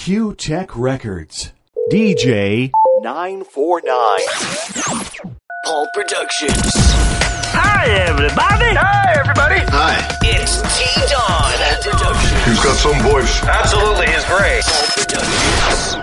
Q Tech Records. DJ 949. Paul Productions. Hi, everybody. Hi, everybody. Hi. It's T-Don Productions. He's got some voice. Absolutely, his grace. Paul Productions.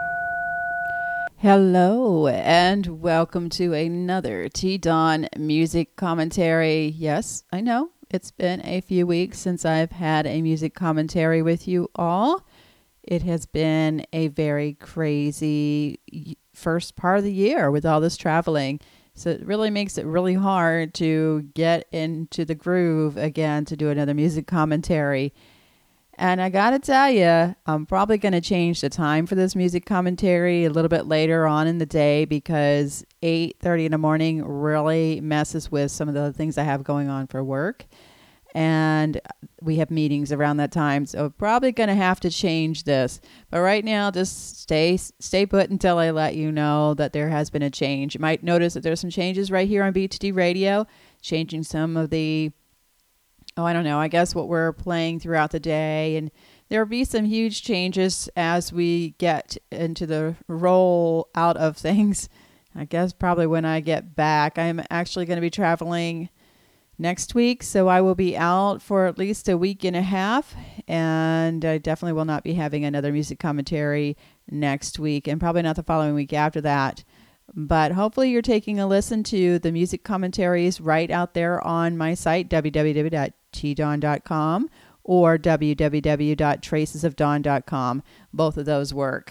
Hello, and welcome to another T-Don music commentary. Yes, I know. It's been a few weeks since I've had a music commentary with you all. It has been a very crazy first part of the year with all this traveling. So it really makes it really hard to get into the groove again to do another music commentary. And I got to tell you, I'm probably going to change the time for this music commentary a little bit later on in the day because 8:30 in the morning really messes with some of the things I have going on for work. And we have meetings around that time, so probably going to have to change this. But right now, just stay put until I let you know that there has been a change. You might notice that there's some changes right here on B2D Radio, changing some of the I guess what we're playing throughout the day. And there will be some huge changes as we get into the roll out of things. I guess probably when I get back. I'm actually going to be traveling next week, so I will be out for at least a week and a half. And I definitely will not be having another music commentary next week, and probably not the following week after that. But hopefully you're taking a listen to the music commentaries right out there on my site, www.tdon.com or www.tracesofdawn.com. Both of those work.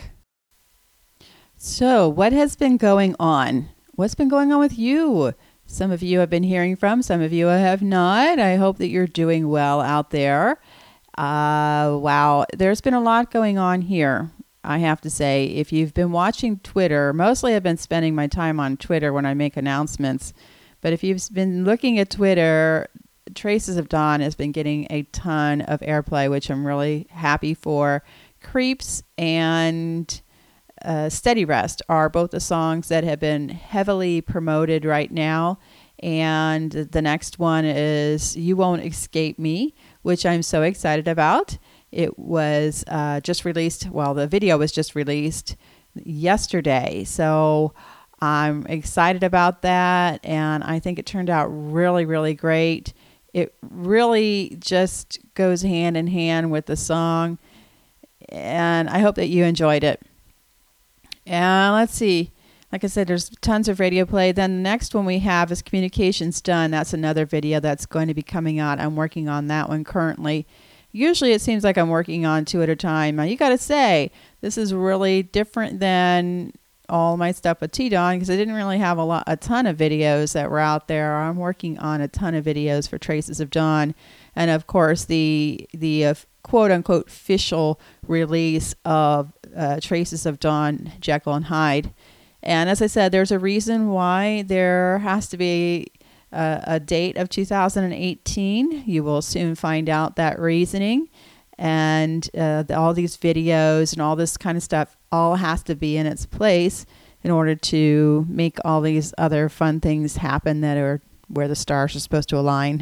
So what has been going on? What's been going on with you? Some of you have been hearing from, some of you have not. I hope that you're doing well out there. Wow, there's been a lot going on here. I have to say, if you've been watching Twitter, mostly I've been spending my time on Twitter when I make announcements. But if you've been looking at Twitter, Traces of Dawn has been getting a ton of airplay, which I'm really happy for. Creeps and Steady Rest are both the songs that have been heavily promoted right now. And the next one is You Won't Escape Me, which I'm so excited about. It was just released. Well, the video was just released yesterday. So I'm excited about that. And I think it turned out really, really great. It really just goes hand in hand with the song. And I hope that you enjoyed it. And let's see. Like I said, there's tons of radio play. Then the next one we have is Communications Done. That's another video that's going to be coming out. I'm working on that one currently. Usually it seems like I'm working on two at a time. Now, you got to say, this is really different than all my stuff with T-Don because I didn't really have a ton of videos that were out there. I'm working on a ton of videos for Traces of Dawn. And, of course, the quote-unquote official release of Traces of Dawn, Jekyll and Hyde. And as I said, there's a reason why there has to be a date of 2018. You will soon find out that reasoning. And all these videos and all this kind of stuff all has to be in its place in order to make all these other fun things happen that are where the stars are supposed to align.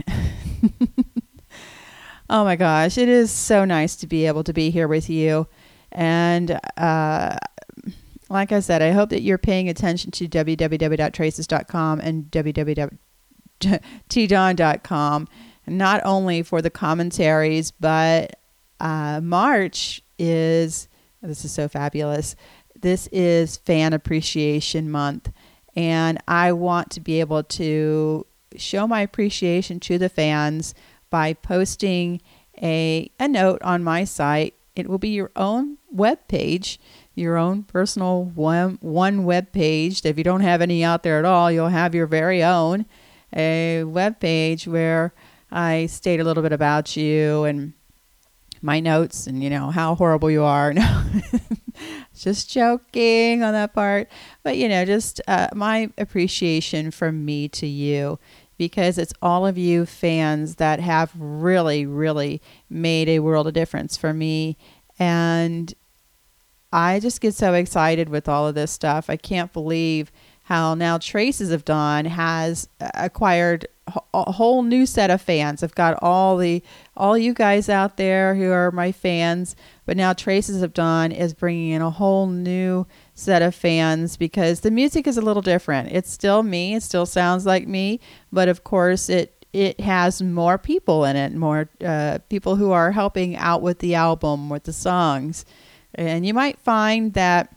Oh my gosh, it is so nice to be able to be here with you. And like I said, I hope that you're paying attention to www.traces.com and www.tdon.com, not only for the commentaries, but March is, this is so fabulous, this is Fan Appreciation Month. And I want to be able to show my appreciation to the fans by posting a note on my site. It will be your own web page, your own personal one web page. If you don't have any out there at all, you'll have your very own a web page where I state a little bit about you and my notes and, how horrible you are. No, just joking on that part. But, just my appreciation from me to you, because it's all of you fans that have really, really made a world of difference for me. And I just get so excited with all of this stuff. I can't believe how now Traces of Dawn has acquired a whole new set of fans. I've got all you guys out there who are my fans But now Traces of Dawn is bringing in a whole new set of fans because the music is a little different. It's still me. It still sounds like me. But of course, it has more people in it, more people who are helping out with the album, with the songs. And you might find that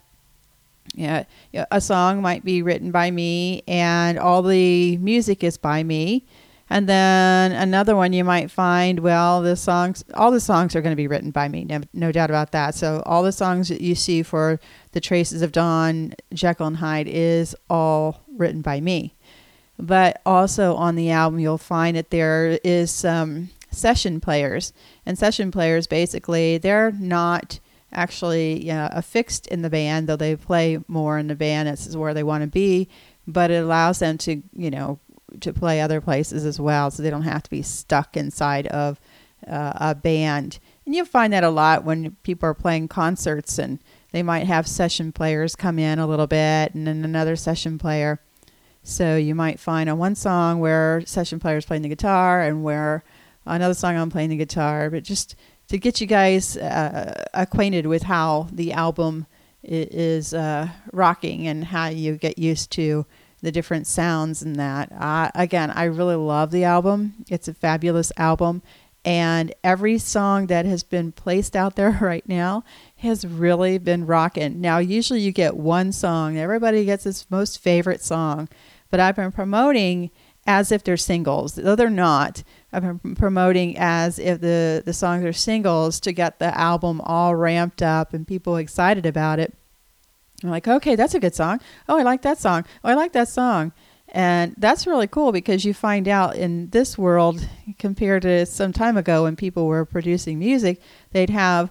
a song might be written by me and all the music is by me. And then another one you might find, all the songs are going to be written by me, no doubt about that. So all the songs that you see for the Traces of Dawn, Jekyll and Hyde is all written by me. But also on the album, you'll find that there is some session players. And session players, basically, they're not actually affixed in the band, though they play more in the band. This is where they want to be. But it allows them to, to play other places as well, so they don't have to be stuck inside of a band. And you'll find that a lot when people are playing concerts, and they might have session players come in a little bit, and then another session player. So you might find on one song where session players playing the guitar, and where another song I'm playing the guitar. But just to get you guys acquainted with how the album is rocking and how you get used to the different sounds and that. Again, I really love the album. It's a fabulous album. And every song that has been placed out there right now has really been rocking. Now, usually you get one song. Everybody gets his most favorite song. But I've been promoting as if they're singles. Though they're not. I've been promoting as if the songs are singles to get the album all ramped up and people excited about it. I'm like, okay, that's a good song. Oh, I like that song. Oh, I like that song. And that's really cool because you find out in this world, compared to some time ago when people were producing music, they'd have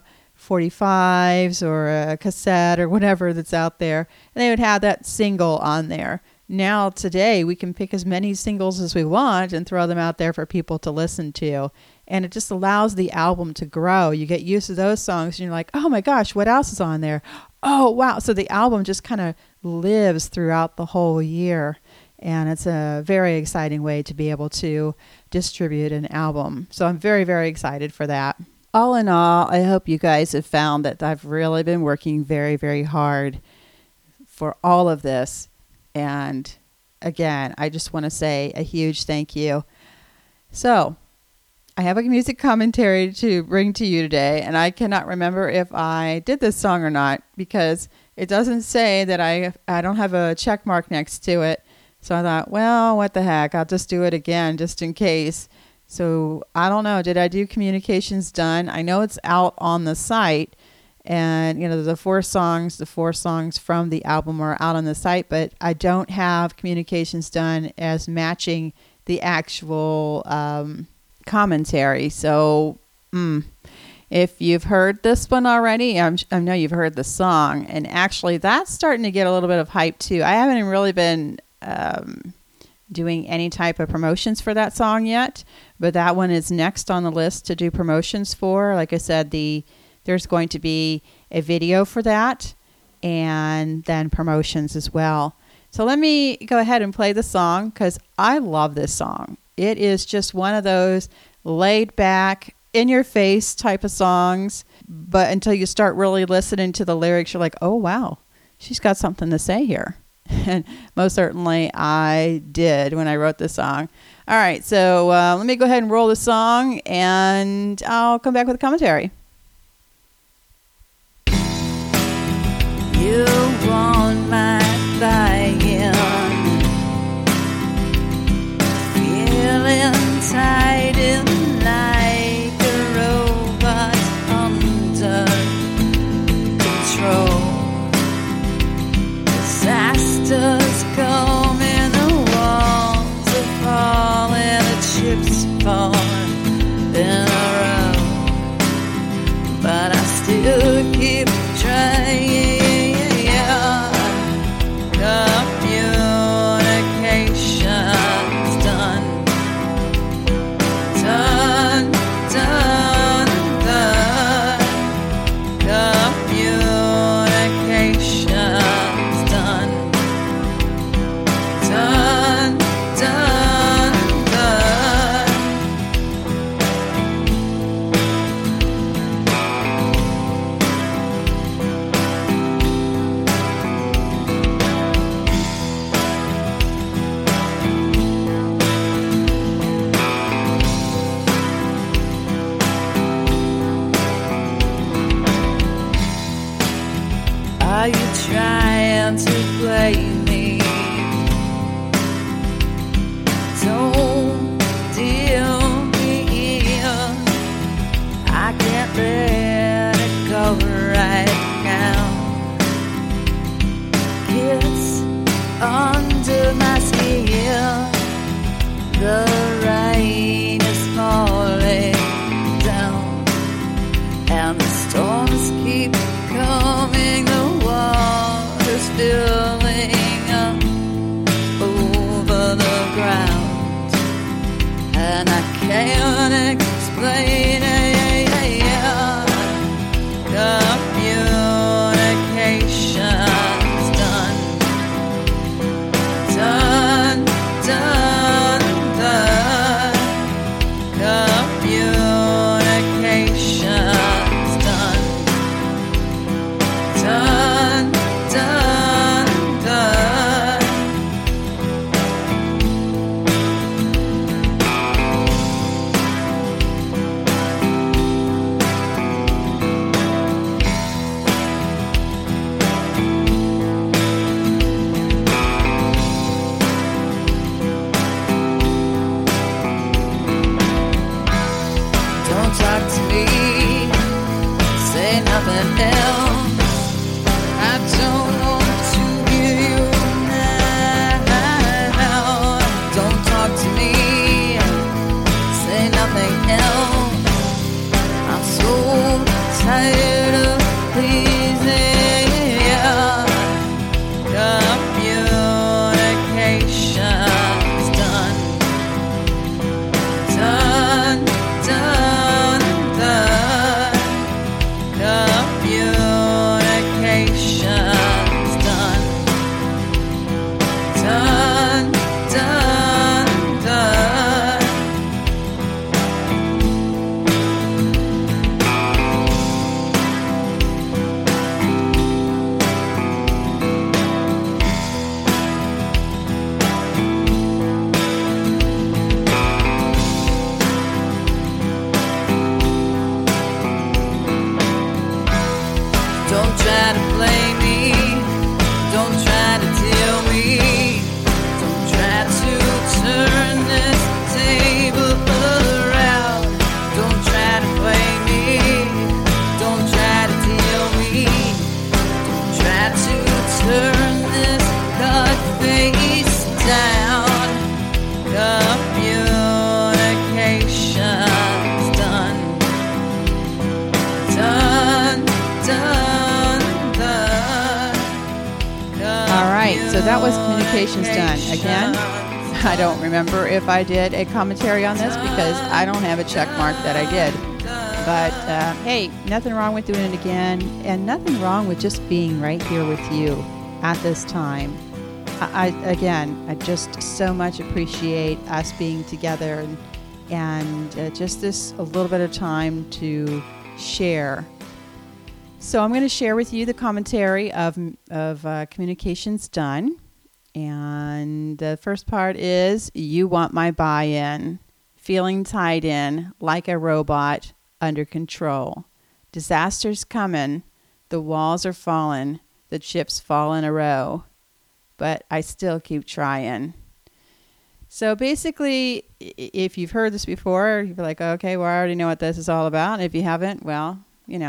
45s or a cassette or whatever that's out there, and they would have that single on there. Now, today, we can pick as many singles as we want and throw them out there for people to listen to. And it just allows the album to grow. You get used to those songs and you're like, oh my gosh, what else is on there? Oh, wow. So the album just kind of lives throughout the whole year. And it's a very exciting way to be able to distribute an album. So I'm very, very excited for that. All in all, I hope you guys have found that I've really been working very, very hard for all of this. And again, I just want to say a huge thank you. So I have a music commentary to bring to you today, and I cannot remember if I did this song or not because it doesn't say that I don't have a check mark next to it. So I thought, well, what the heck? I'll just do it again just in case. So I don't know. Did I do Communications Done? I know it's out on the site. And, the four songs from the album are out on the site, but I don't have Communications Done as matching the actual commentary. So if you've heard this one already, I know you've heard the song. And actually, that's starting to get a little bit of hype, too. I haven't really been doing any type of promotions for that song yet, but that one is next on the list to do promotions for. Like I said, there's going to be a video for that and then promotions as well. So let me go ahead and play the song because I love this song. It is just one of those laid back, in your face type of songs. But until you start really listening to the lyrics, you're like, oh, wow, she's got something to say here. And most certainly I did when I wrote this song. All right, so let me go ahead and roll the song and I'll come back with a commentary. You want my buy-in, feeling tied in like a robot under control. Disasters coming, the walls are falling, the chips falling in a row. Are you trying to play me? Don't deal me in. I can't let it go right now. It's under my skin. The rain is falling down, and the storms keep coming. The water's filling up over the ground, and I can't explain it. Communication's done, done, done, done. Communication's done, done, done, done. Don't talk to me, say nothing else. I don't want to hear you now. Don't talk to me, say nothing else. I'm so tired of pleasing you. Communication's done, done, done, done. Communication's done, done, done, done. Don't try to play me, don't try to deal me, don't try to turn this table around. Don't try to play me, don't try to deal me, don't try to turn this cut face down. Communication's done, done, done, done. All right, so that was Communications Done. Again, I don't remember if I did a commentary on this because I don't have a check mark that I did. But hey, nothing wrong with doing it again, and nothing wrong with just being right here with you at this time. I just so much appreciate us being together and just this a little bit of time to share. So I'm going to share with you the commentary of Communications Done. And the first part is, you want my buy-in, feeling tied in like a robot under control. Disaster's coming, the walls are falling, the chips fall in a row, but I still keep trying. So basically, if you've heard this before, you're like, okay, well, I already know what this is all about. And if you haven't, well,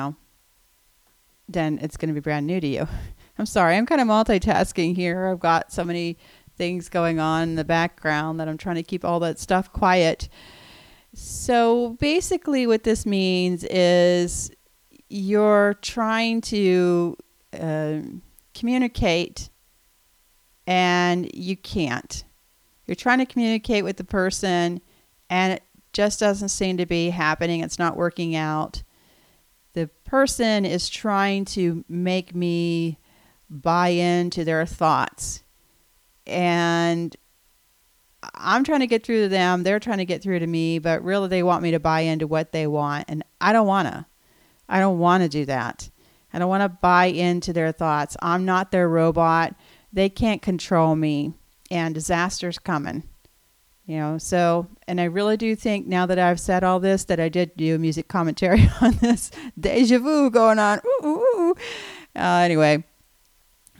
then it's going to be brand new to you. I'm sorry, I'm kind of multitasking here. I've got so many things going on in the background that I'm trying to keep all that stuff quiet. So basically what this means is you're trying to communicate and you can't. You're trying to communicate with the person and it just doesn't seem to be happening. It's not working out. The person is trying to make me buy into their thoughts. And I'm trying to get through to them. They're trying to get through to me, but really they want me to buy into what they want. And I don't want to. I don't want to do that. I don't want to buy into their thoughts. I'm not their robot. They can't control me. And disaster's coming. So, and I really do think now that I've said all this, that I did do a music commentary on this. Deja vu going on. Ooh, ooh, ooh. Anyway,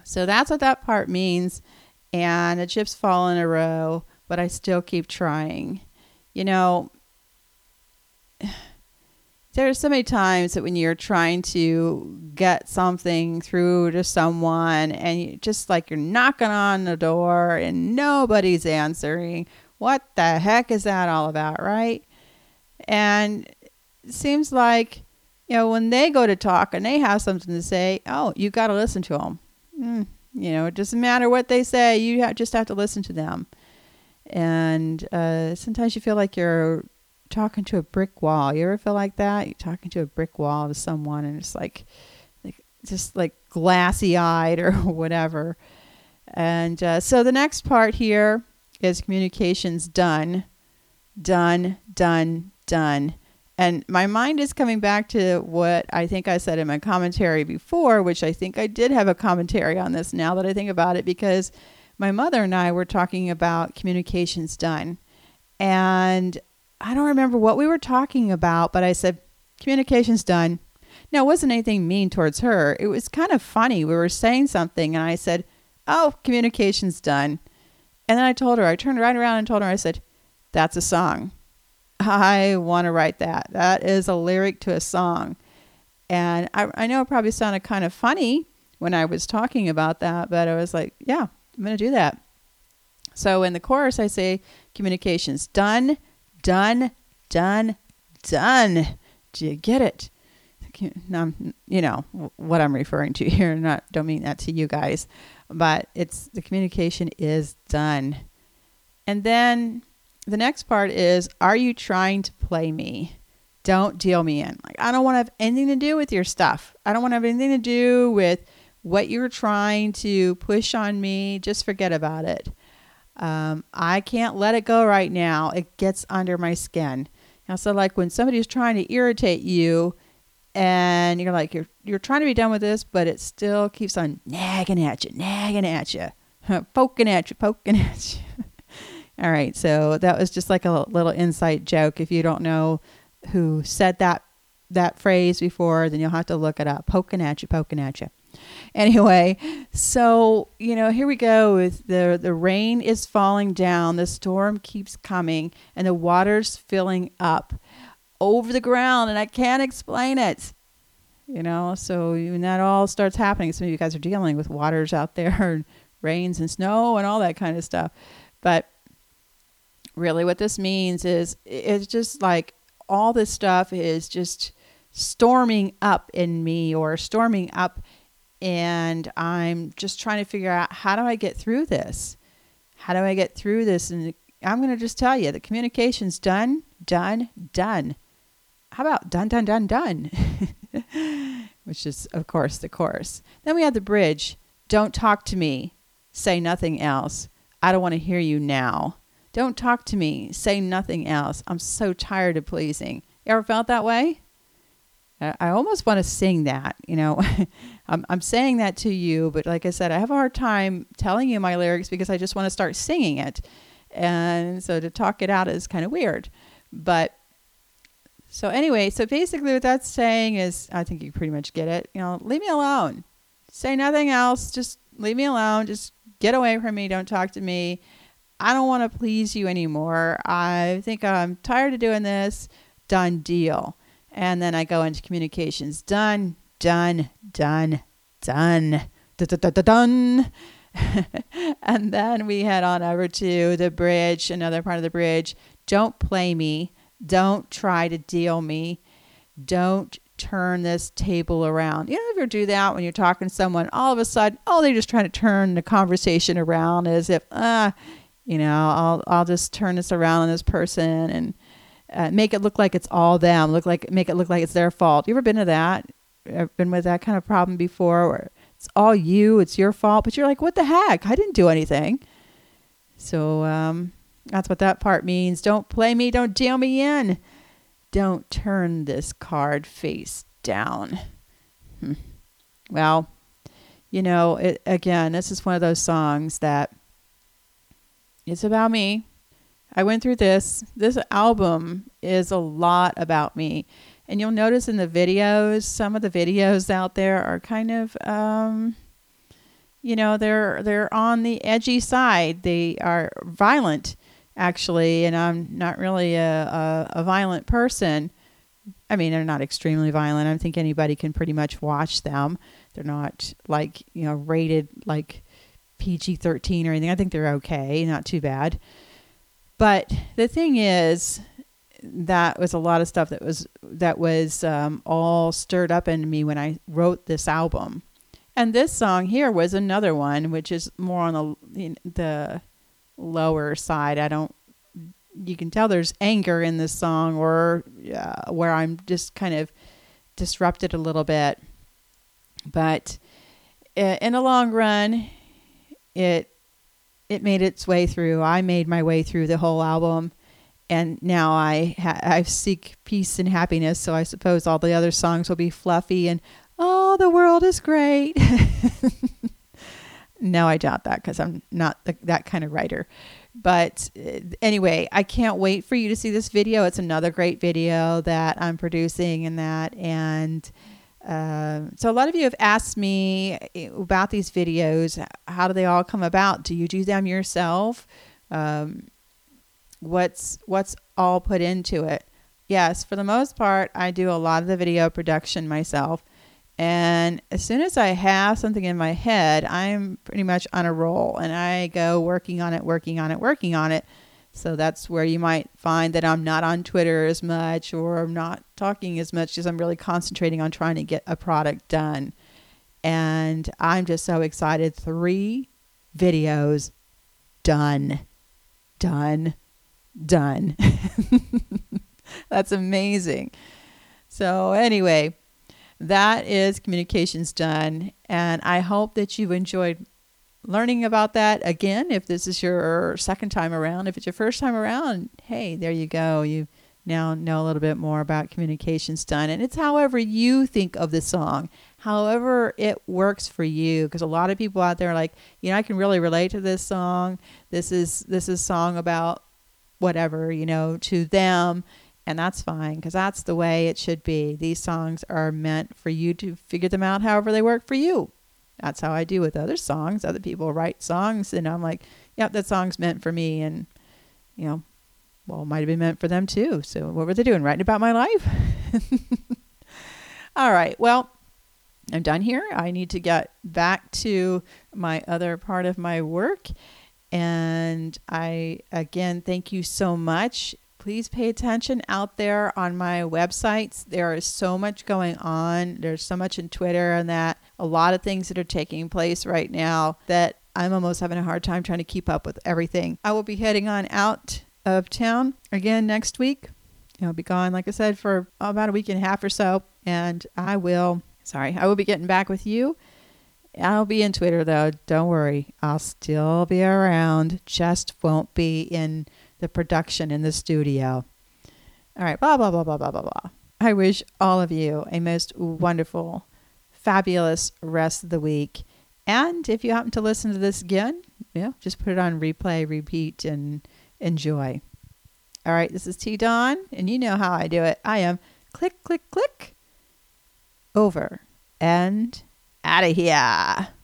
So that's what that part means. And the chips fall in a row, but I still keep trying. You know, there are so many times that when you're trying to get something through to someone and you just like you're knocking on the door and nobody's answering. What the heck is that all about, right? And it seems like, when they go to talk and they have something to say, oh, you got to listen to them. It doesn't matter what they say. You just have to listen to them. And sometimes you feel like you're talking to a brick wall. You ever feel like that? You're talking to a brick wall to someone and it's like just like glassy eyed or whatever. And so the next part here is communications done. And my mind is coming back to what I think I said in my commentary before, which I think I did have a commentary on this now that I think about it, because my mother and I were talking about communications done. And I don't remember what we were talking about, but I said, communications done. Now, it wasn't anything mean towards her. It was kind of funny. We were saying something and I said, oh, communications done. And then I turned right around and told her, I said, that's a song. I want to write that. That is a lyric to a song. And I know it probably sounded kind of funny when I was talking about that, but I was like, yeah, I'm going to do that. So in the chorus, I say communications done. Do you get it? What I'm referring to here. Don't mean that to you guys, but it's the communication is done. And then the next part is, are you trying to play me? Don't deal me in. Like, I don't want to have anything to do with your stuff. I don't want to have anything to do with what you're trying to push on me. Just forget about it. I can't let it go right now. It gets under my skin. So like when somebody is trying to irritate you and you're like, you're trying to be done with this, but it still keeps on nagging at you, poking at you. All right, so that was just like a little insight joke. If you don't know who said that phrase before, then you'll have to look it up. Poking at you. Anyway, so, here we go with the rain is falling down. The storm keeps coming and the water's filling up over the ground and I can't explain it. So when that all starts happening, some of you guys are dealing with waters out there and rains and snow and all that kind of stuff. But really what this means is it's just like all this stuff is just storming up in me or storming up, and I'm just trying to figure out, how do I get through this? And I'm going to just tell you, the communication's done. How about done? Which is, of course, the chorus. Then we have the bridge. Don't talk to me. Say nothing else. I don't want to hear you now. Don't talk to me. Say nothing else. I'm so tired of pleasing. You ever felt that way? I almost want to sing that, I'm saying that to you, but like I said, I have a hard time telling you my lyrics because I just want to start singing it. And so to talk it out is kind of weird. But so anyway, so basically what that's saying is, I think you pretty much get it. Leave me alone. Say nothing else. Just leave me alone. Just get away from me. Don't talk to me. I don't want to please you anymore. I think I'm tired of doing this. Done deal. And then I go into communications. Done. And then we head on over to the bridge, another part of the bridge. Don't play me. Don't try to deal me. Don't turn this table around. You ever do that when you're talking to someone, all of a sudden, they're just trying to turn the conversation around as if, I'll just turn this around on this person and make it look like it's all them. Make it look like it's their fault. You ever been to that? I've been with that kind of problem before, where it's all you, it's your fault, but you're like, what the heck? I didn't do anything. So that's what that part means. Don't play me. Don't deal me in. Don't turn this card face down. Well, again, this is one of those songs that it's about me. I went through this. This album is a lot about me. And you'll notice in the videos, some of the videos out there are kind of, they're on the edgy side. They are violent, actually, and I'm not really a violent person. I mean, they're not extremely violent. I think anybody can pretty much watch them. They're not like, rated like PG-13 or anything. I think they're okay, not too bad. But the thing is, that was a lot of stuff that was all stirred up in me when I wrote this album. And this song here was another one, which is more on the lower side. You can tell there's anger in this song, or where I'm just kind of disrupted a little bit. But in the long run, it made its way through. I made my way through the whole album. And now I seek peace and happiness, so I suppose all the other songs will be fluffy and, oh, the world is great. No, I doubt that, because I'm not that kind of writer. But anyway, I can't wait for you to see this video. It's another great video that I'm producing and that. And so a lot of you have asked me about these videos. How do they all come about? Do you do them yourself? What's all put into it? Yes, for the most part, I do a lot of the video production myself. And as soon as I have something in my head, I'm pretty much on a roll, and I go working on it. So that's where you might find that I'm not on Twitter as much, or I'm not talking as much, because I'm really concentrating on trying to get a product done. And I'm just so excited. 3 videos done. That's amazing. So anyway, that is Communications Done. And I hope that you enjoyed learning about that. Again, if this is your second time around, if it's your first time around, hey, there you go. You now know a little bit more about Communications Done. And it's however you think of the song, however it works for you. Because a lot of people out there are like, I can really relate to this song. This is a song about whatever, to them. And that's fine, because that's the way it should be. These songs are meant for you to figure them out however they work for you. That's how I do with other songs. Other people write songs, and I'm like, yep, that song's meant for me. And, it might have been meant for them too. So what were they doing? Writing about my life? All right. Well, I'm done here. I need to get back to my other part of my work. And I, again, thank you so much. Please pay attention out there on my websites. There is so much going on. There's so much in Twitter and that. A lot of things that are taking place right now that I'm almost having a hard time trying to keep up with everything. I will be heading on out of town again next week. I'll be gone, like I said, for about a week and a half or so. And I will be getting back with you. I'll be in Twitter, though. Don't worry. I'll still be around. Just won't be in the production in the studio. All right. Blah, blah, blah, blah, blah, blah, blah. I wish all of you a most wonderful, fabulous rest of the week. And if you happen to listen to this again, just put it on replay, repeat, and enjoy. All right. This is T. Dawn, and you know how I do it. I am click, click, click, over, and out of here.